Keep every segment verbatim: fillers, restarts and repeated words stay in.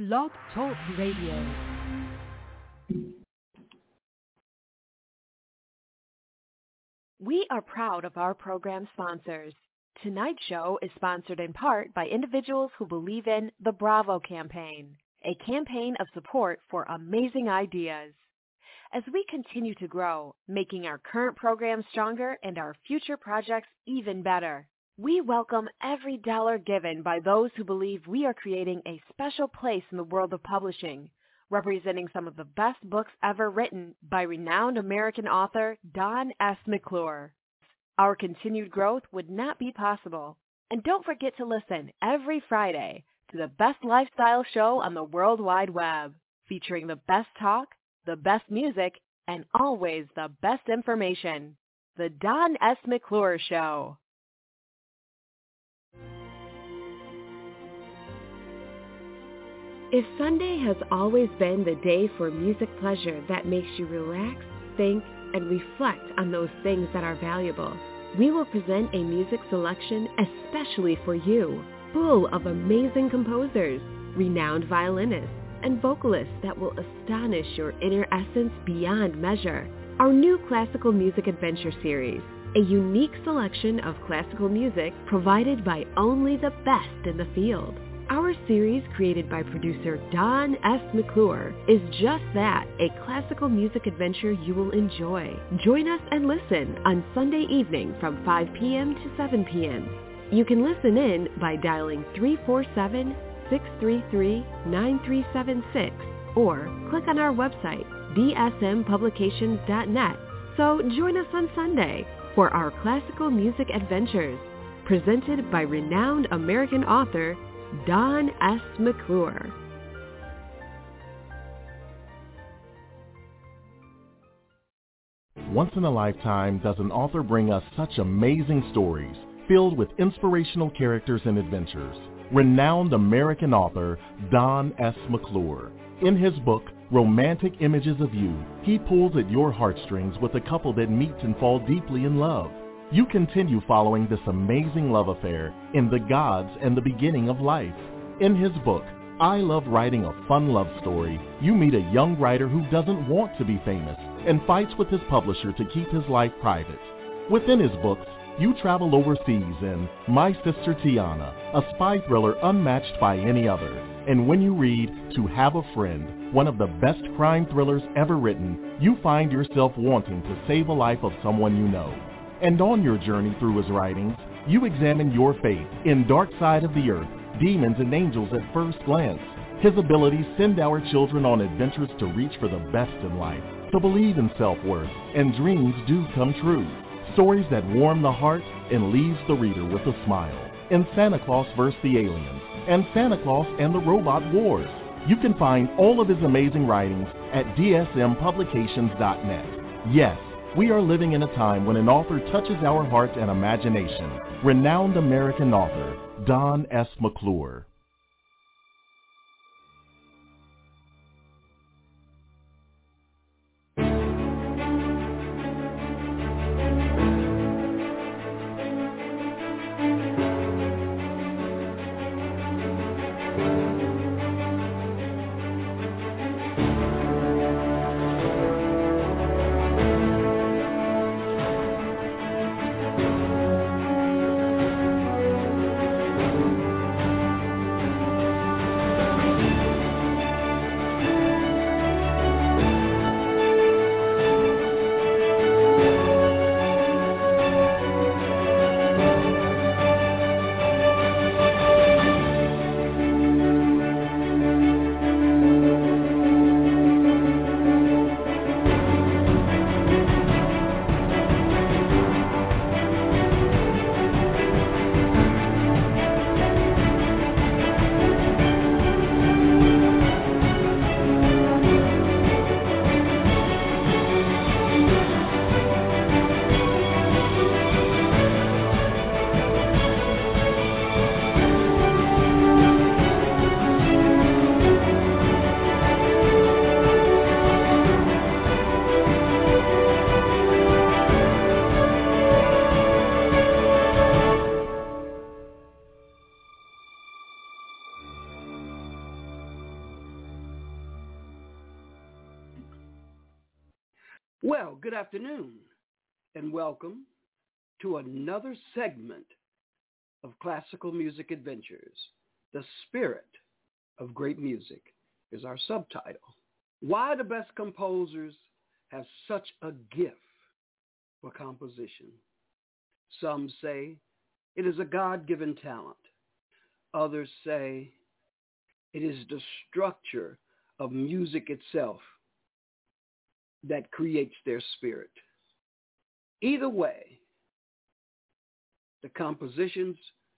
Blog Talk Radio. We are proud of our program sponsors. Tonight's show is sponsored in part by individuals who believe in the Bravo campaign, a campaign of support for amazing ideas. As we continue to grow, making our current programs stronger and our future projects even better, we welcome every dollar given by those who believe we are creating a special place in the world of publishing, representing some of the best books ever written by renowned American author Don S. McClure. Our continued growth would not be possible. And don't forget to listen every Friday to the best lifestyle show on the World Wide Web, featuring the best talk, the best music, and always the best information. The Don S. McClure Show. If Sunday has always been the day for music pleasure that makes you relax, think, and reflect on those things that are valuable, we will present a music selection especially for you, full of amazing composers, renowned violinists, and vocalists that will astonish your inner essence beyond measure. Our new Classical Music Adventure series, a unique selection of classical music provided by only the best in the field. Our series, created by producer Don S. McClure, is just that, a classical music adventure you will enjoy. Join us and listen on Sunday evening from five p.m. to seven p.m. You can listen in by dialing three four seven, six three three, nine three seven six or click on our website, d s m publications dot net. So join us on Sunday for our classical music adventures, presented by renowned American author Don S. McClure. Once in a lifetime does an author bring us such amazing stories filled with inspirational characters and adventures. Renowned American author Don S. McClure. In his book, Romantic Images of You, he pulls at your heartstrings with a couple that meet and fall deeply in love. You continue following this amazing love affair in The Gods and the Beginning of Life. In his book, I Love Writing a Fun Love Story, you meet a young writer who doesn't want to be famous and fights with his publisher to keep his life private. Within his books, you travel overseas in My Sister Tiana, a spy thriller unmatched by any other. And when you read To Have a Friend, one of the best crime thrillers ever written, you find yourself wanting to save a life of someone you know. And on your journey through his writings, you examine your faith in Dark Side of the Earth, Demons and Angels at First Glance. His abilities send our children on adventures to reach for the best in life, to believe in self-worth, and dreams do come true. Stories that warm the heart and leaves the reader with a smile. In Santa Claus versus the Aliens and Santa Claus and the Robot Wars. You can find all of his amazing writings at d s m publications dot net. Yes, we are living in a time when an author touches our heart and imagination. Renowned American author, Don S. McClure. Well, good afternoon and welcome to another segment of Classical Music Adventures. The Spirit of Great Music is our subtitle. Why the best composers have such a gift for composition. Some say it is a God-given talent. Others say it is the structure of music itself that creates their spirit. Either way, the compositions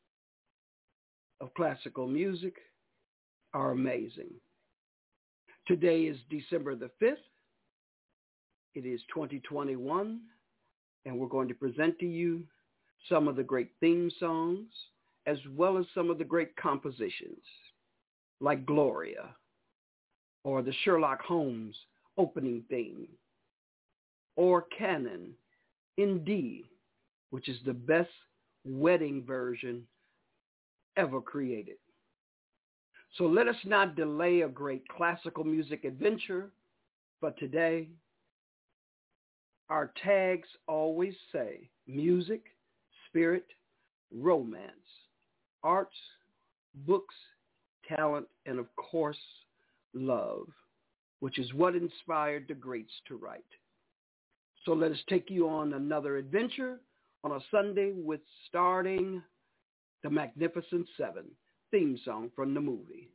of classical music are amazing. Today is December the fifth. It is twenty twenty-one, and we're going to present to you some of the great theme songs as well as some of the great compositions like Gloria or the Sherlock Holmes opening theme, or Canon in D, which is the best wedding version ever created. So let us not delay a great classical music adventure, but today our tags always say music, spirit, romance, arts, books, talent, and of course, love, which is what inspired the greats to write. So let us take you on another adventure on a Sunday with starting the Magnificent Seven theme song from the movie.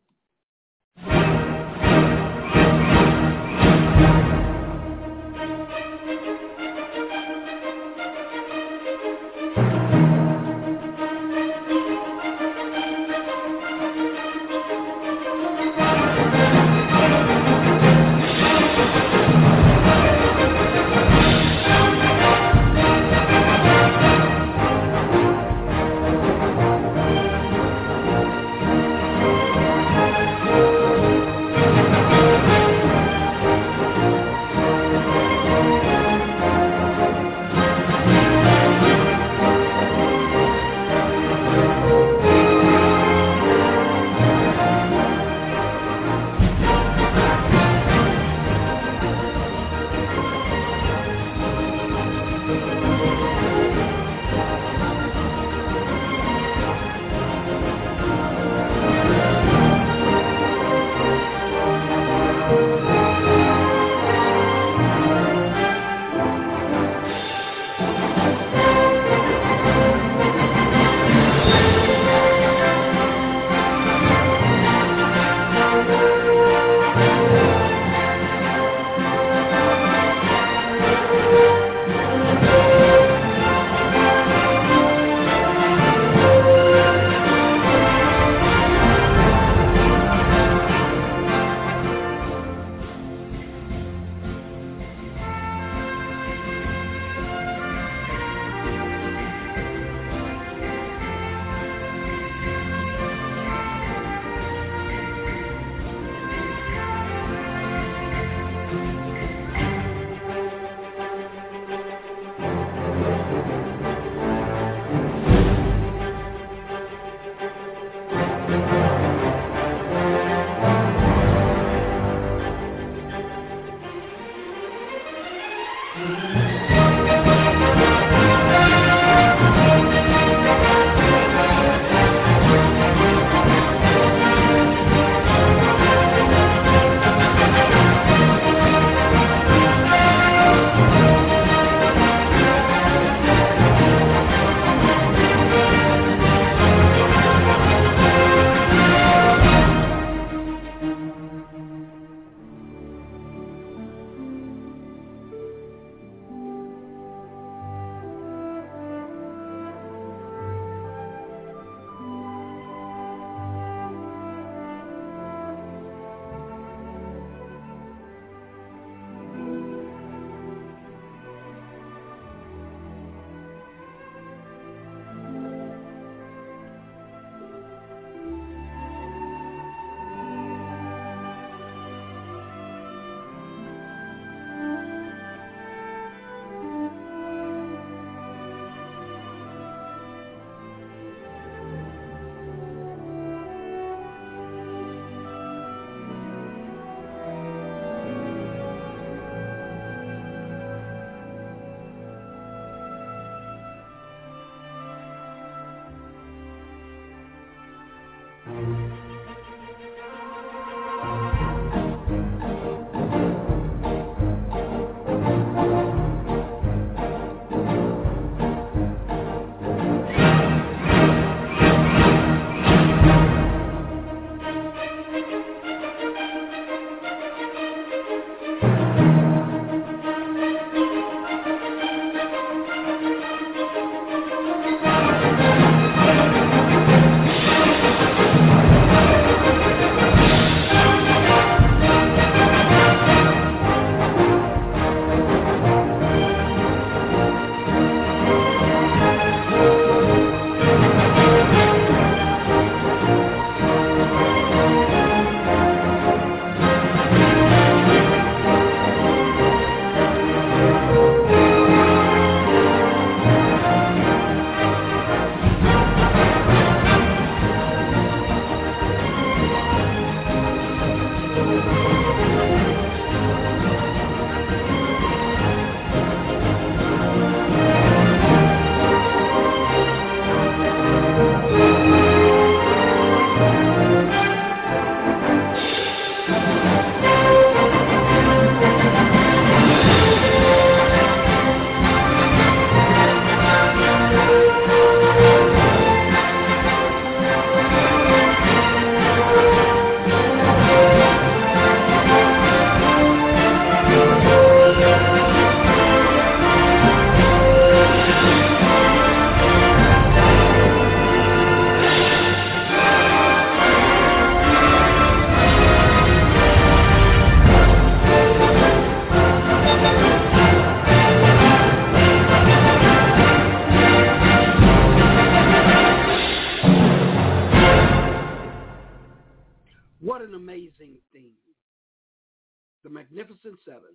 amazing theme. The Magnificent Seven,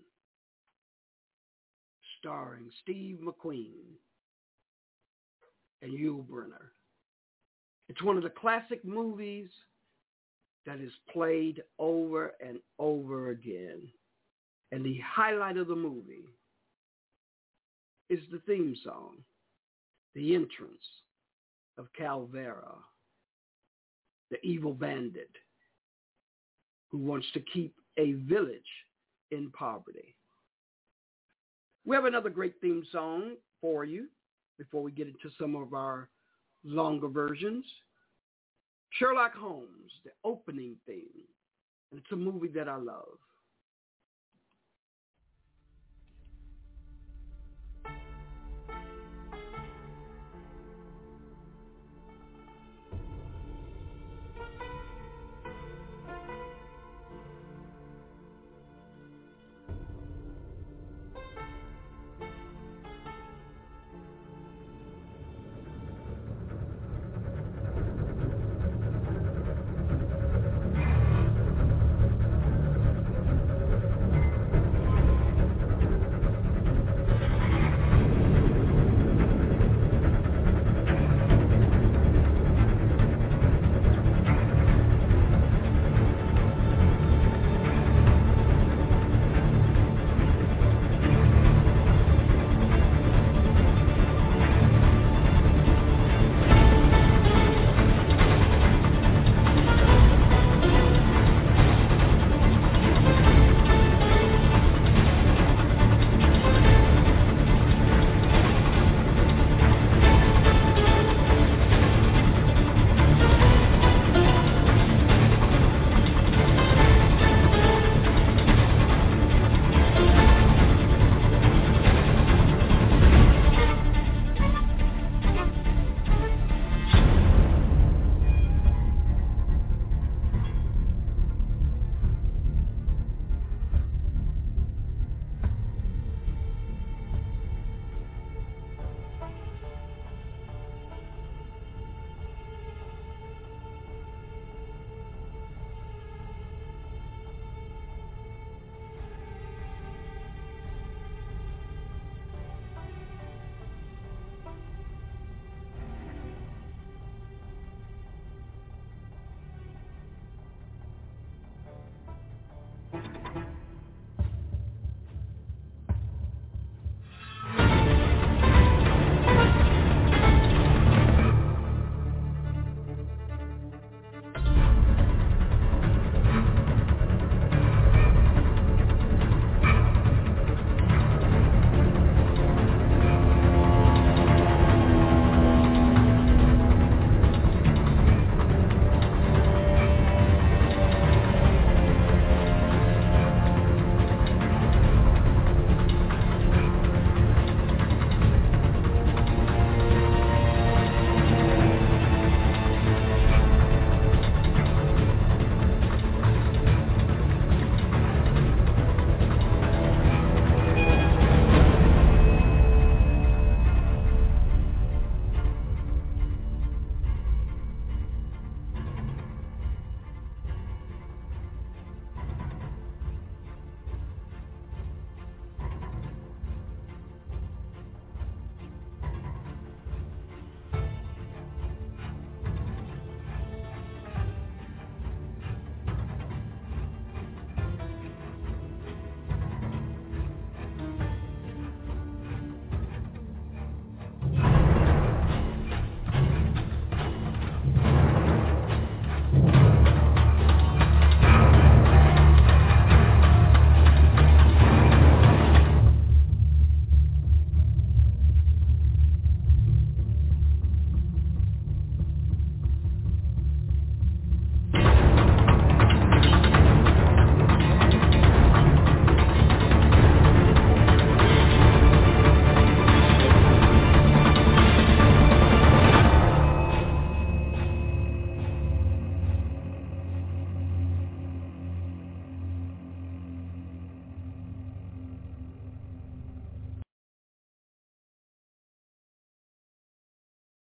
starring Steve McQueen and Yul Brynner. It's one of the classic movies that is played over and over again. And the highlight of the movie is the theme song, the entrance of Calvera, the evil bandit who wants to keep a village in poverty. We have another great theme song for you before we get into some of our longer versions. Sherlock Holmes, the opening theme. And it's a movie that I love.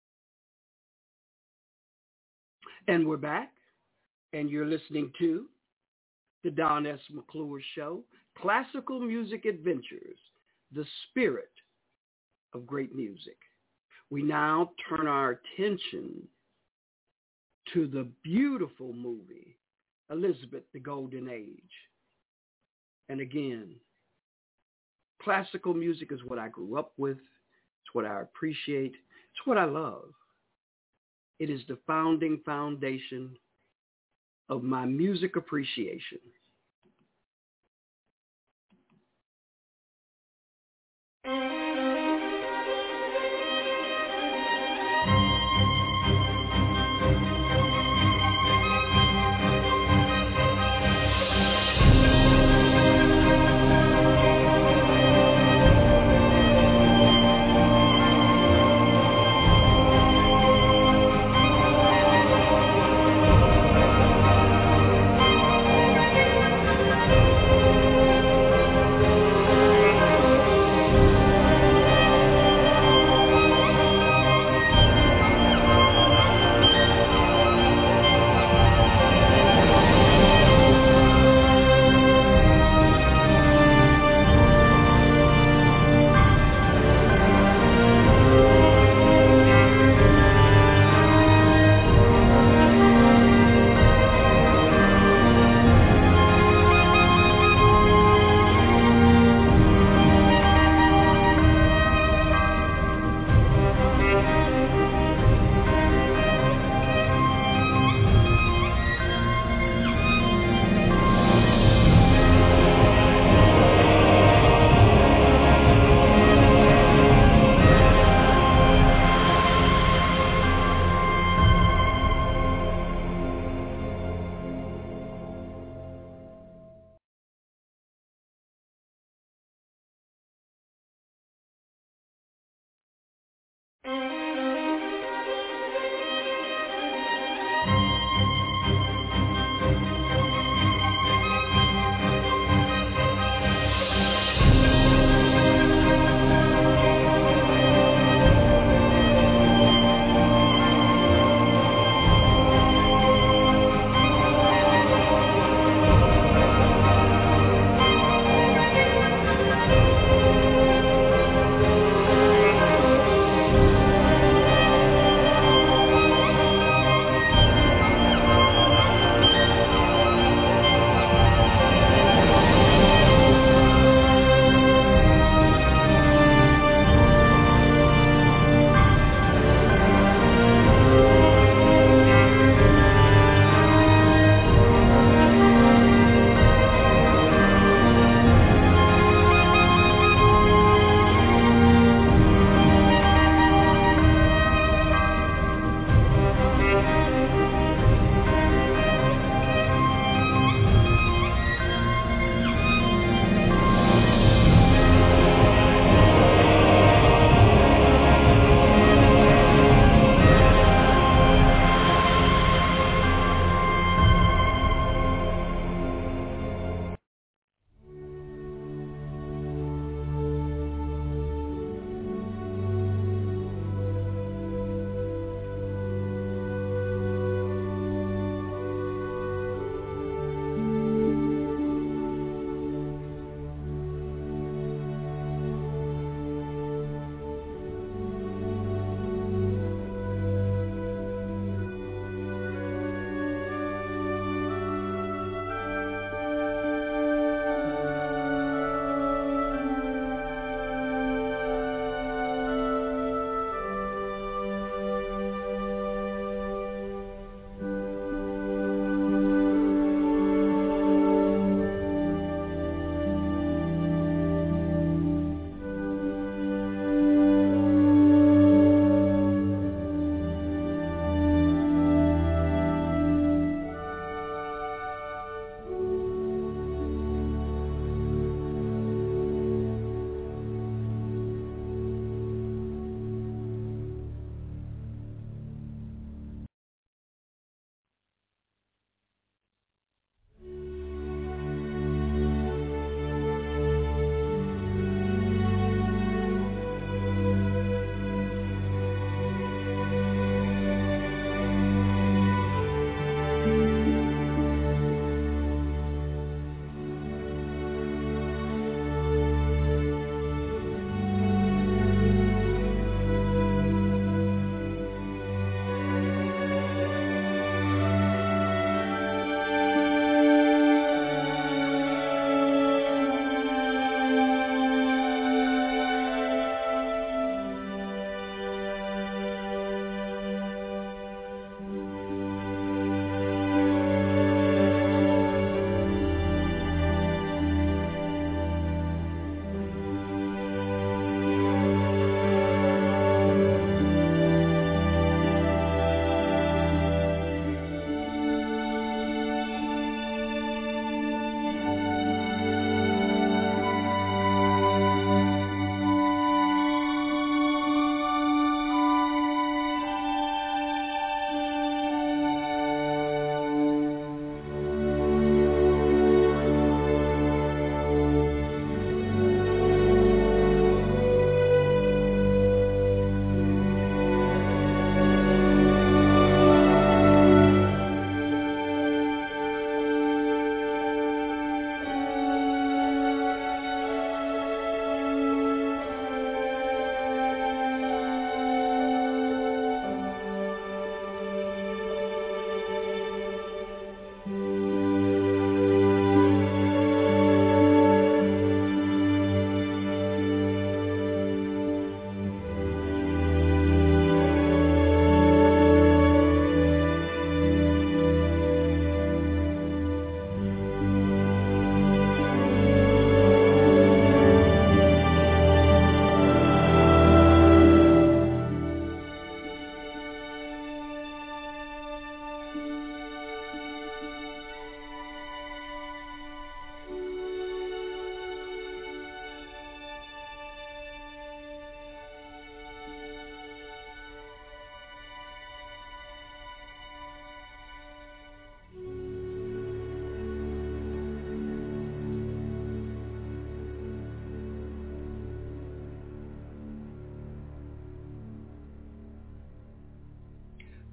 And we're back, and you're listening to the Don S. McClure Show, Classical Music Adventures, the spirit of great music. We now turn our attention to the beautiful movie, Elizabeth, the Golden Age. And again, classical music is what I grew up with. It's what I appreciate. It's what I love. It is the founding foundation of my music appreciation.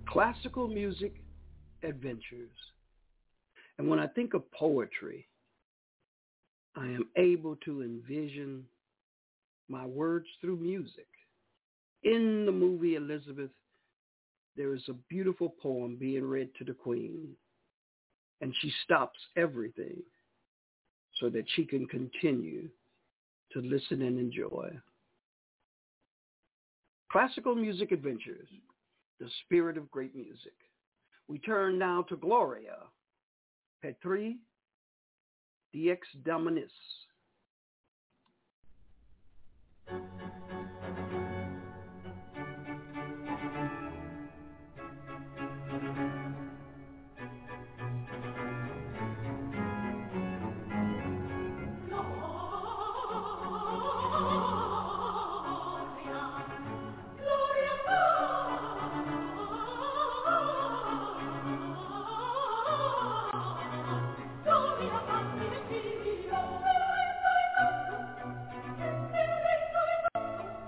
Classical Music Adventures. And when I think of poetry, I am able to envision my words through music. In the movie Elizabeth, there is a beautiful poem being read to the Queen, and she stops everything so that she can continue to listen and enjoy. Classical Music Adventures, the spirit of great music. We turn now to Gloria Petri, Dix Dominis. Gloria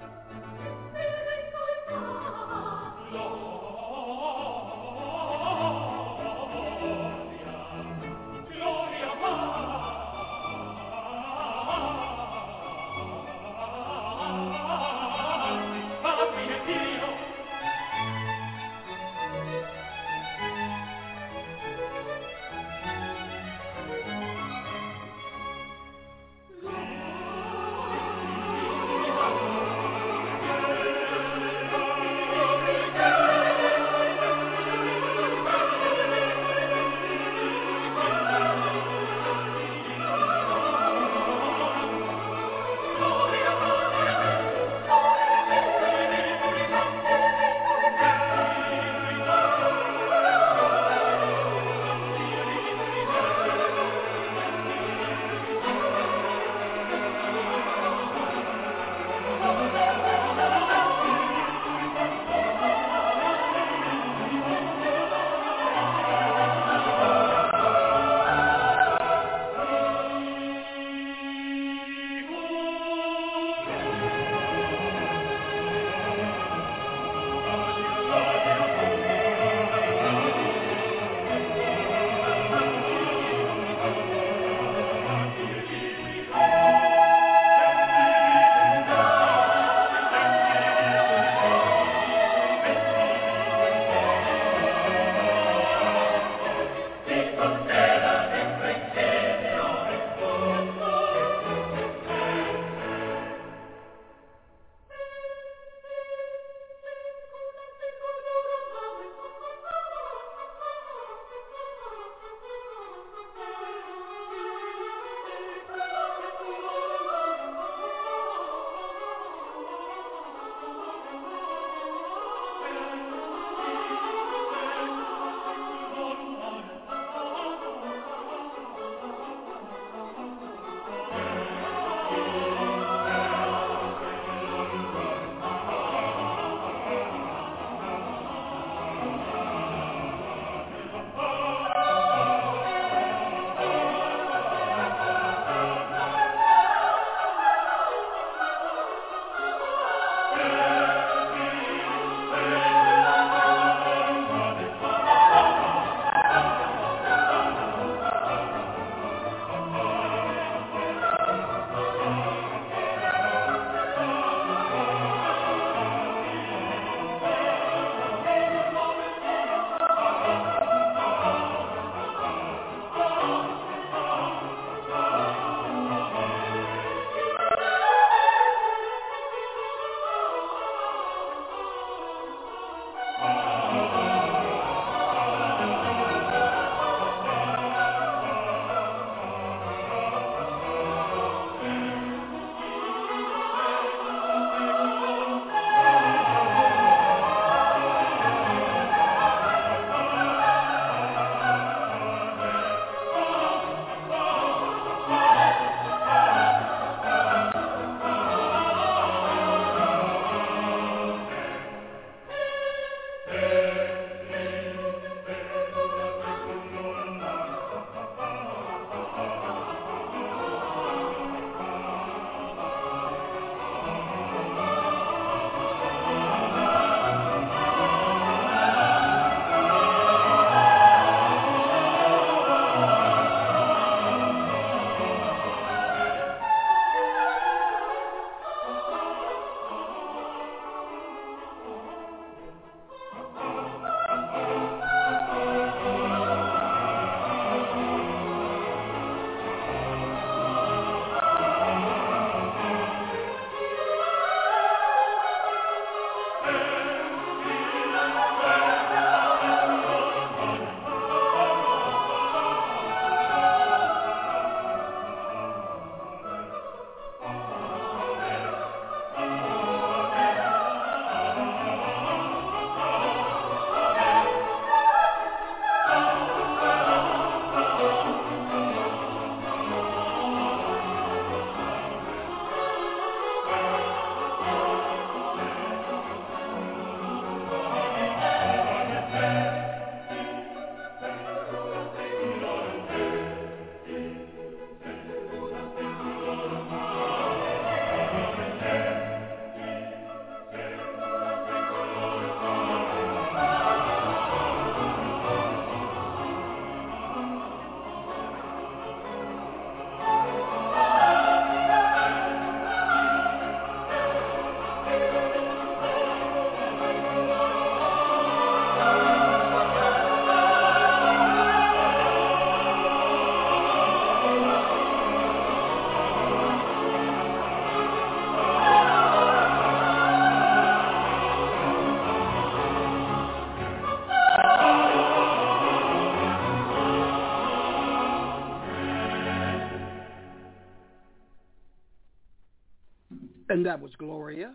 And that was Gloria,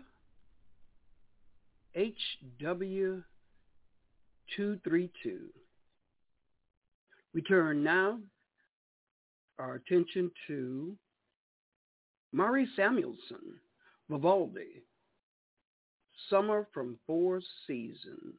H W two thirty-two. We turn now our attention to Mari Samuelson, Vivaldi, Summer from Four Seasons.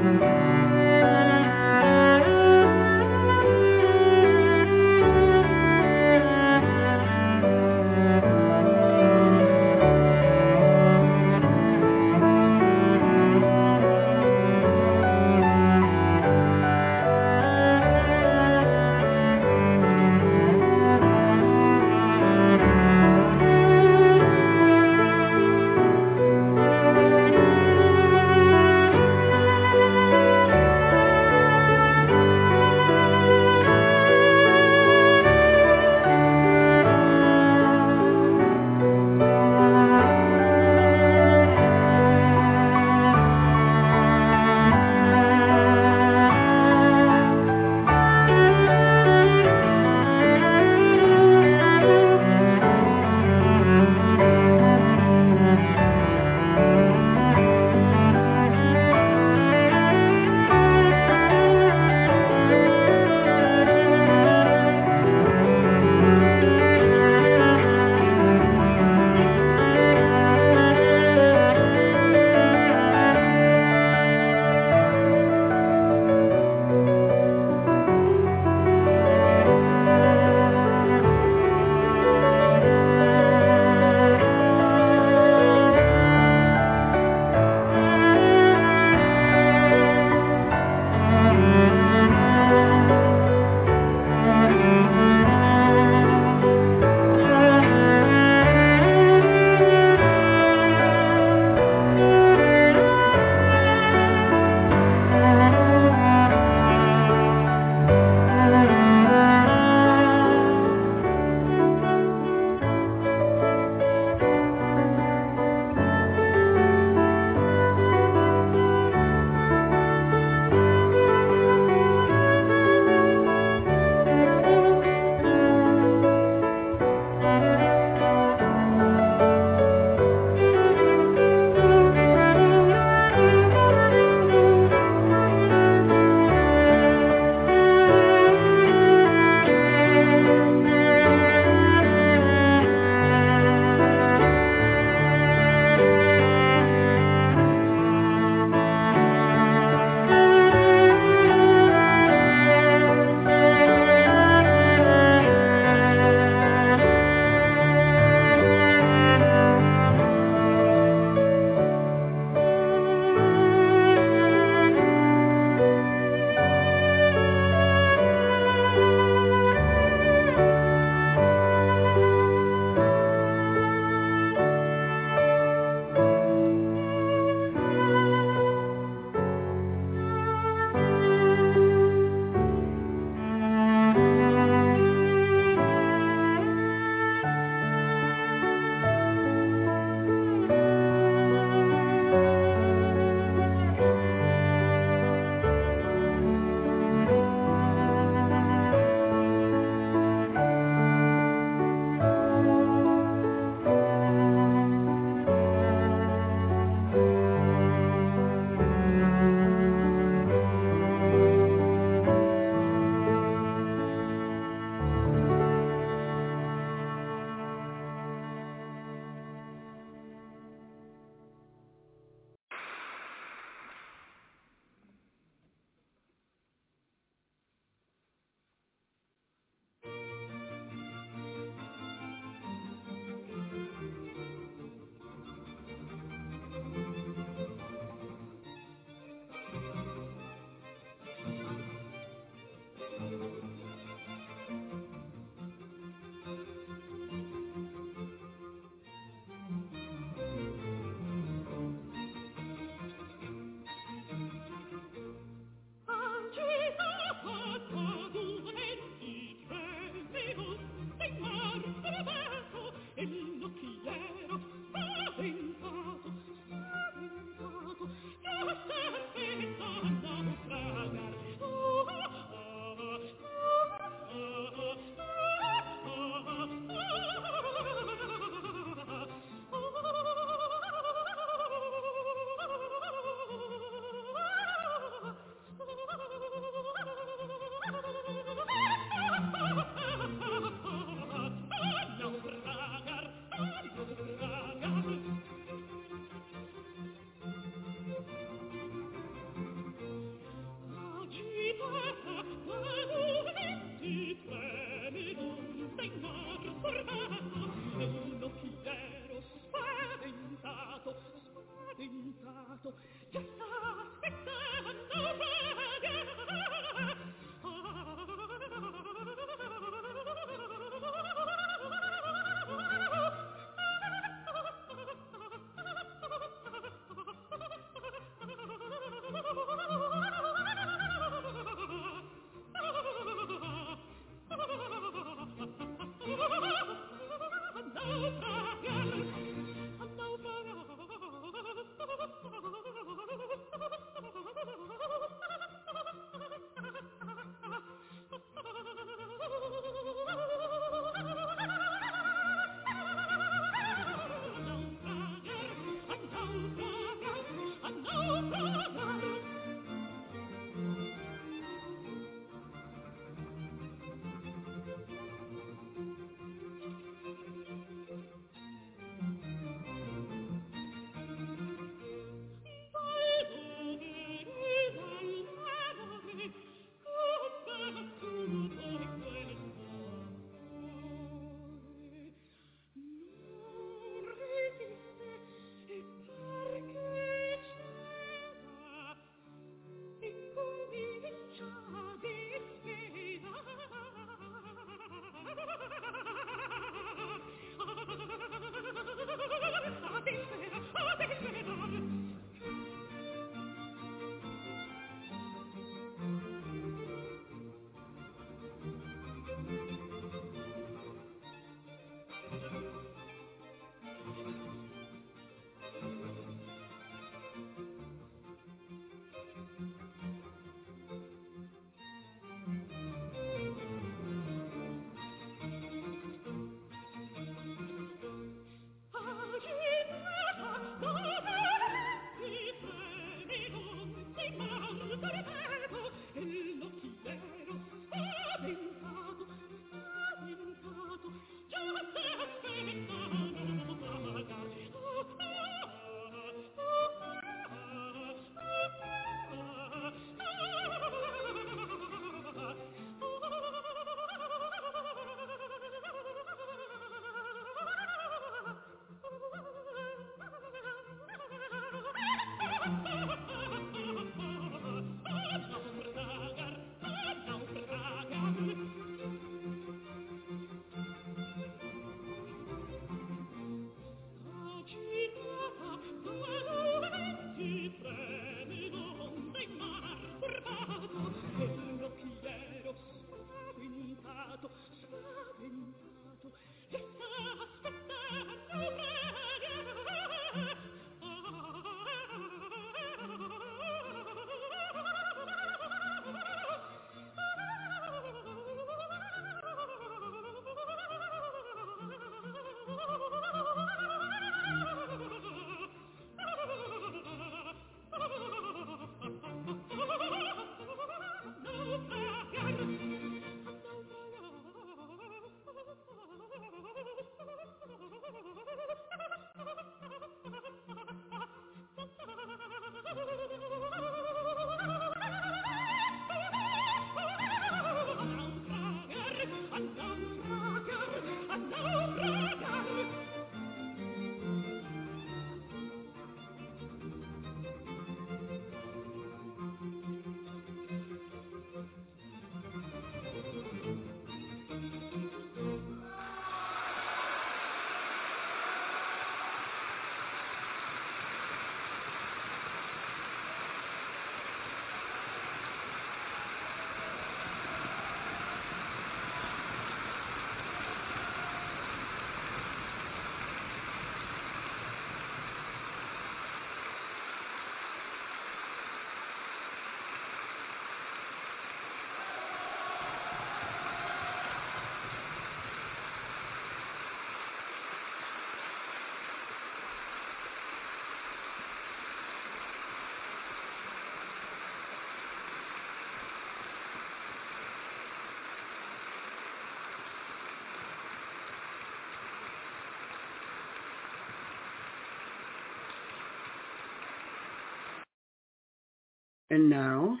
And now,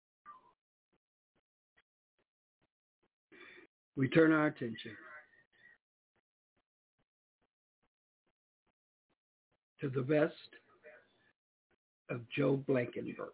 we turn our attention to the best of Joe Blankenburg.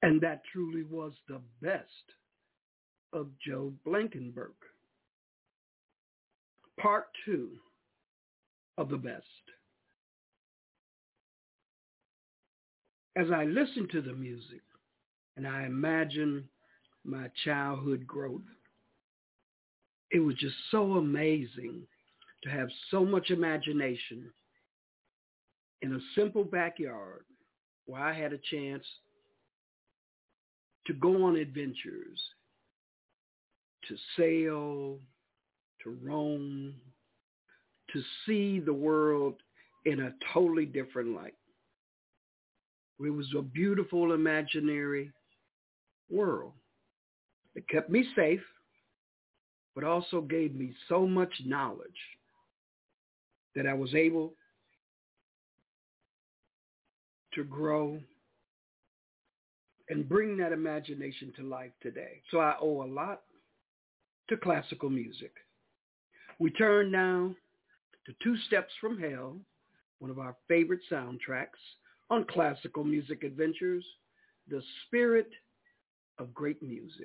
And that truly was the best of Joe Blankenburg. Part two of the best. As I listen to the music and I imagine my childhood growth, it was just so amazing to have so much imagination in a simple backyard where I had a chance to go on adventures, to sail, to roam, to see the world in a totally different light. It was a beautiful imaginary world. It kept me safe, but also gave me so much knowledge that I was able to grow and bring that imagination to life today. So I owe a lot to classical music. We turn now to Two Steps from Hell, one of our favorite soundtracks on Classical Music Adventures, the spirit of great music.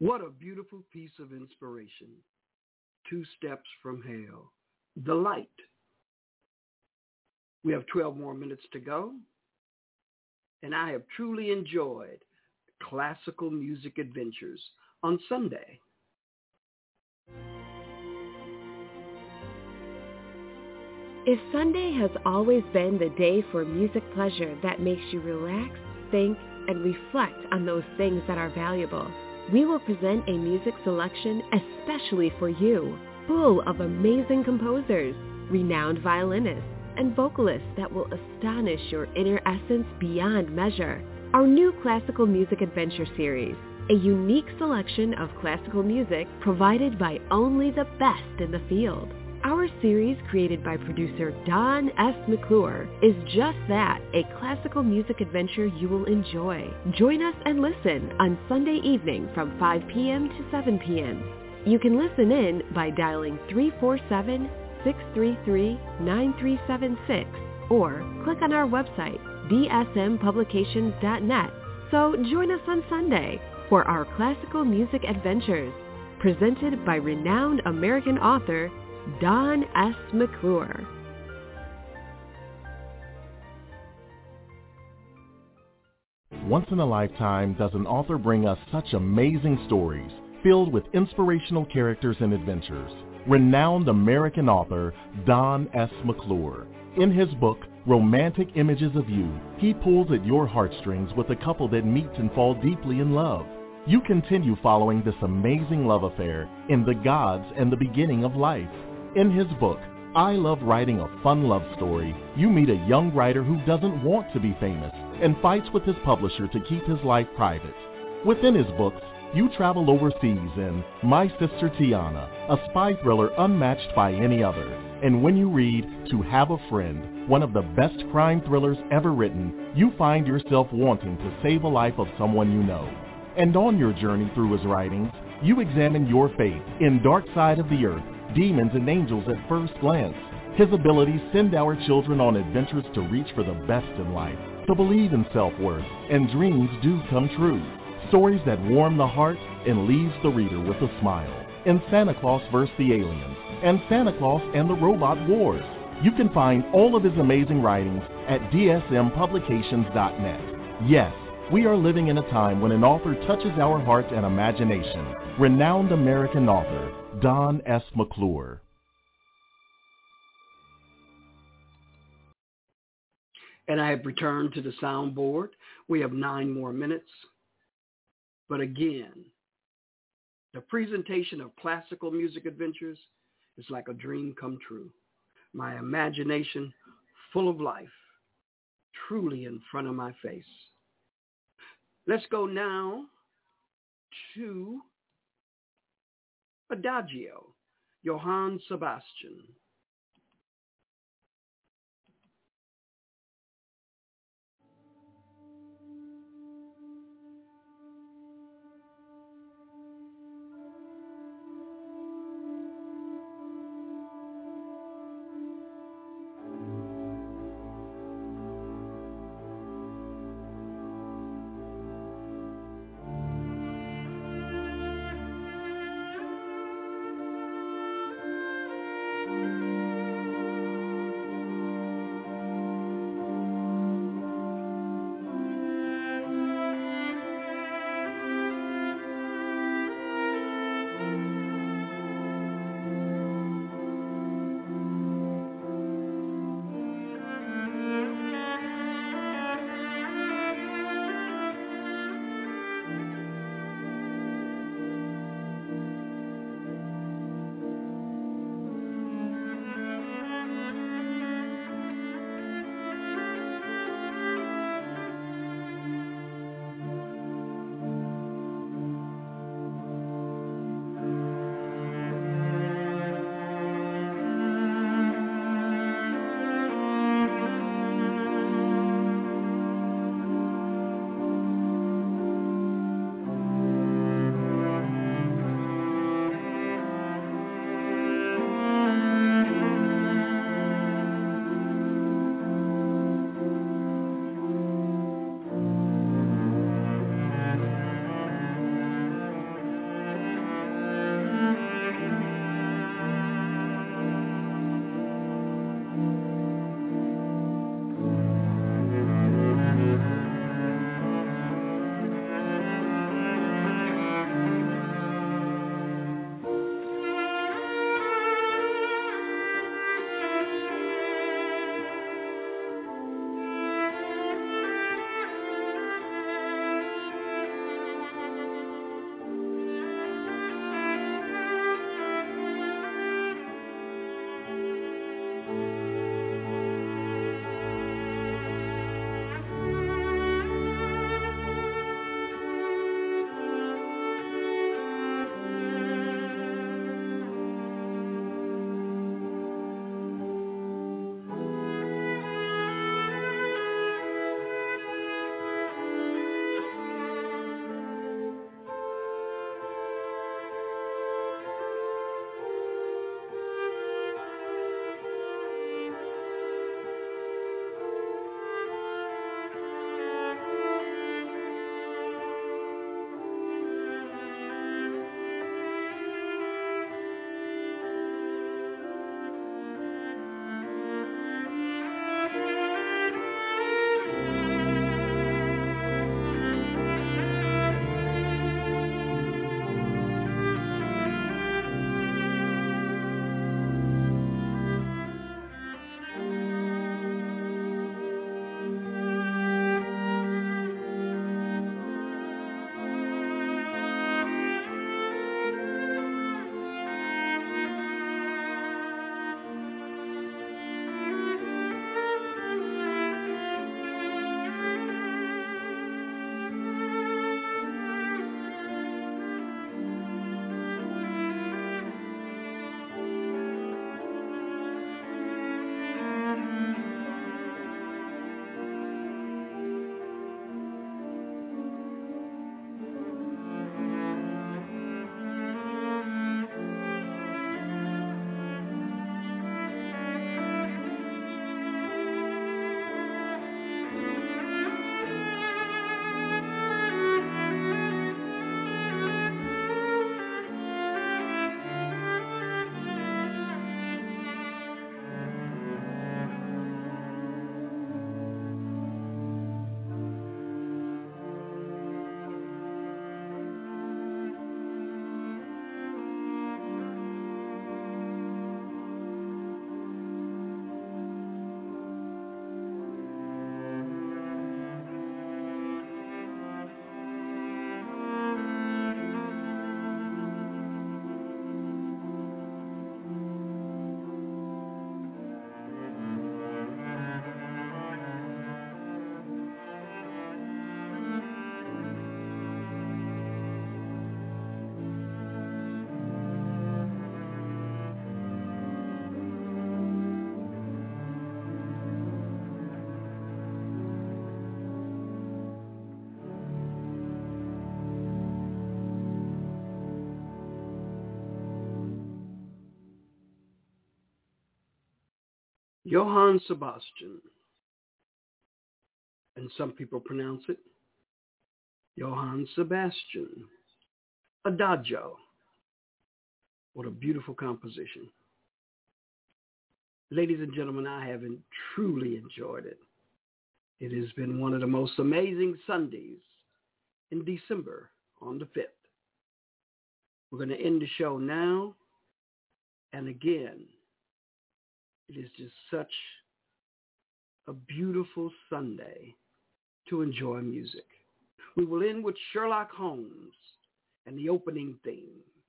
What a beautiful piece of inspiration. Two Steps from Hell, The Light. We have twelve more minutes to go, and I have truly enjoyed Classical Music Adventures on Sunday. If Sunday has always been the day for music pleasure that makes you relax, think, and reflect on those things that are valuable, we will present a music selection especially for you, full of amazing composers, renowned violinists, and vocalists that will astonish your inner essence beyond measure. Our new Classical Music Adventure series, a unique selection of classical music provided by only the best in the field. Our series, created by producer Don S. McClure, is just that, a classical music adventure you will enjoy. Join us and listen on Sunday evening from five p.m. to seven p.m. You can listen in by dialing three four seven, six three three, nine three seven six or click on our website, d s m publications dot net. So join us on Sunday for our Classical Music Adventures, presented by renowned American author Don S. McClure. Once in a lifetime does an author bring us such amazing stories filled with inspirational characters and adventures. Renowned American author Don S. McClure. In his book, Romantic Images of You, he pulls at your heartstrings with a couple that meet and fall deeply in love. You continue following this amazing love affair in The Gods and the Beginning of Life. In his book, I Love Writing a Fun Love Story, you meet a young writer who doesn't want to be famous and fights with his publisher to keep his life private. Within his books, you travel overseas in My Sister Tiana, a spy thriller unmatched by any other. And when you read To Have a Friend, one of the best crime thrillers ever written, you find yourself wanting to save a life of someone you know. And on your journey through his writings, you examine your faith in Dark Side of the Earth, Demons and Angels at First Glance. His abilities send our children on adventures to reach for the best in life, to believe in self-worth, and dreams do come true. Stories that warm the heart and leaves the reader with a smile. In Santa Claus versus the Aliens and Santa Claus and the Robot Wars. You can find all of his amazing writings at d s m publications dot net. Yes, we are living in a time when an author touches our heart and imagination. Renowned American author Don S. McClure. And I have returned to the soundboard. We have nine more minutes. But again, the presentation of Classical Music Adventures is like a dream come true. My imagination full of life, truly in front of my face. Let's go now to Adagio, Johann Sebastian. Johann Sebastian, and some people pronounce it Johann Sebastian, Adagio. What a beautiful composition. Ladies and gentlemen, I have truly enjoyed it. It has been one of the most amazing Sundays in December on the fifth. We're going to end the show now. And again, it is just such a beautiful Sunday to enjoy music. We will end with Sherlock Holmes and the opening theme.